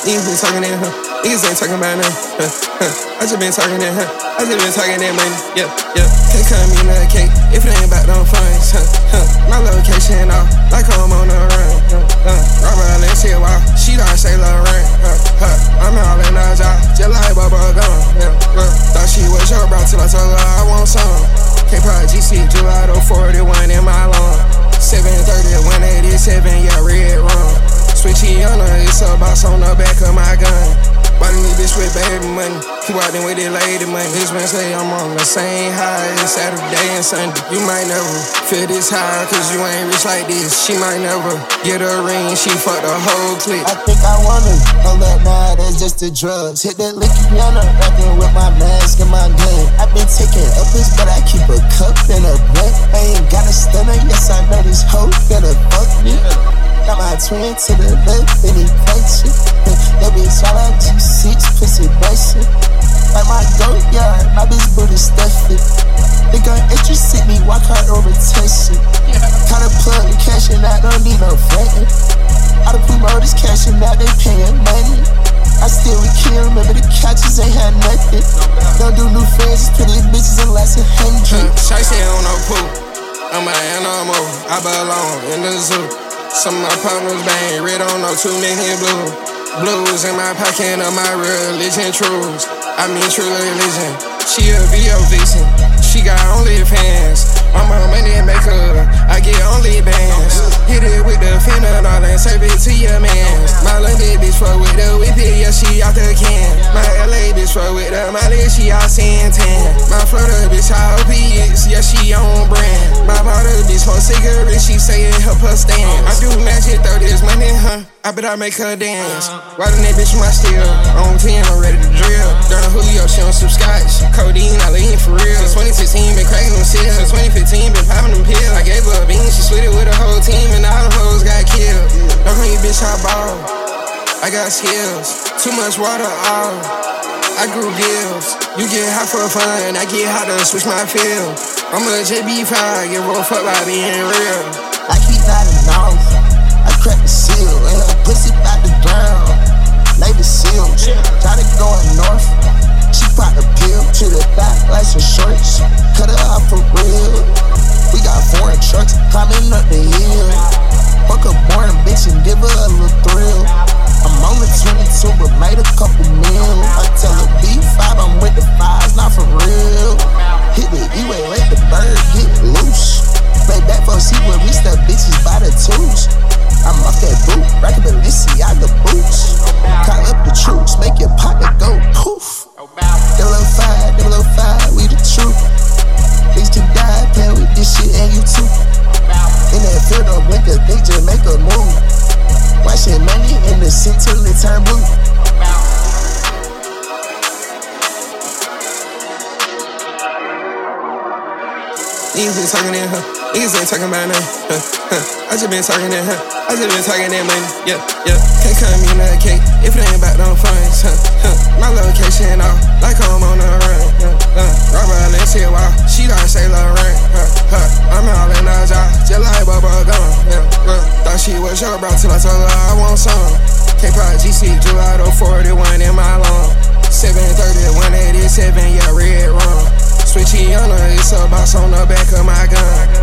Niggas been talking that, niggas ain't talking about nothing, I just been talking that, I just been talking that money, yeah. Can't cut me another cake if it ain't about them funds, My location off, like I'm on the run, Robert Lynch said, wow, she don't say Laurent, I'm all in the job, just like Bubba Gum, Thought she was your bro till I told her I want some. K-Pop GC, Gelato 41 in my lawn. 730, 187, yeah, red rum. Switchy on her, it's a box on the back of my gun. Bought me bitch with baby money, he walked in with his lady money. His man say I'm on the same high as Saturday and Sunday. You might never feel this high, cause you ain't rich like this. She might never get a ring, she fucked the whole clique. I think I wanna, hold up, nah, that's just the drugs. Hit that licky piano, rapping with my mask and my gun. I've been taking uppers, but I keep a cup and a blunt. I ain't got a stunner, yes I know this hoe gonna fuck me. Got my twin to the left and he fights it. That bitch all out G6, pussy bustin'. Like my goat yard, my bitch booty stuffed it. They gon' interest me, walk hard over testing. Caught a plug, cashing out, don't need no frontin'. All the promoters cashing out, they payin' money. I still with Kim, remember the couches ain't had nothing. Don't do new friends, just put these bitches in less than 100. Shiesty on no pool, I'm an animal, I belong in the zoo. Some of my partners bang red on no 2 niggas blue. Blues in my pocket of my religion truths. I mean true religion. She a video vixen, she got OnlyFans. I'm a money maker, I get only bands. Hit it with the fentanyl and serve it to your mans. My London bitch fuck with the whippy, yeah, she out the can. My LA bitch fuck with the Molly, she all tan. My Florida bitch all opiates, yeah, she on brand. My bottle bitch smoke cigarettes, she say it help her stand. I do magic, throw this money, I bet I make her dance. Riding that bitch with my steel, on 10, I'm ready to drill. During Julio, she on some scotch, codeine, I lean for real. Since 2016, been cracking them seals. Since 2015, been popping them pills. I gave her a bean, she split it with a whole team, and all the hoes got killed. Don't call you bitch, I ball. I got skills, too much water off. I grew gills. You get hot for fun, I get hot to switch my feel. I'm a JB5, get rolled fuck by being real. I keep riding off, I crack the seal, and her pussy bout to drown. Navy SEALs, try to go north. She pop the pill to the back like some shorts. Cut her off for real. We got foreign trucks climbing up the hill. Fuck a boring bitch and give her a little thrill. I'm only 22 but made a couple mil. I tell her B5 I'm with the fives, not for real. Hit the E-way, let the bird get loose. Play back for see where we step bitches by the twos. I'm off that boot, rockin' Balenciaga boots. Call up the troops, make your pocket go poof. 005, we the truth. Bitch can die, playing with this shit and you too. In that field, don't blink a thing, just make a move. Washing money in the sink till it turn blue. Niggas been talking that, niggas ain't talking about nothing, I just been talking that, I just been talking that money, yeah. Can't cut me another cake if it ain't about them funds, My location off, like I'm on the run, Robert Lynch said, wow, she don't say Laurent, I'm all in the job, just like Bubba Gum, Thought she was your bro till I told her I want some. K-Pop GC, Gelato 41 in my lawn. 730, 187, yeah, red rum. Switchy on her, it's a box on the back of my gun.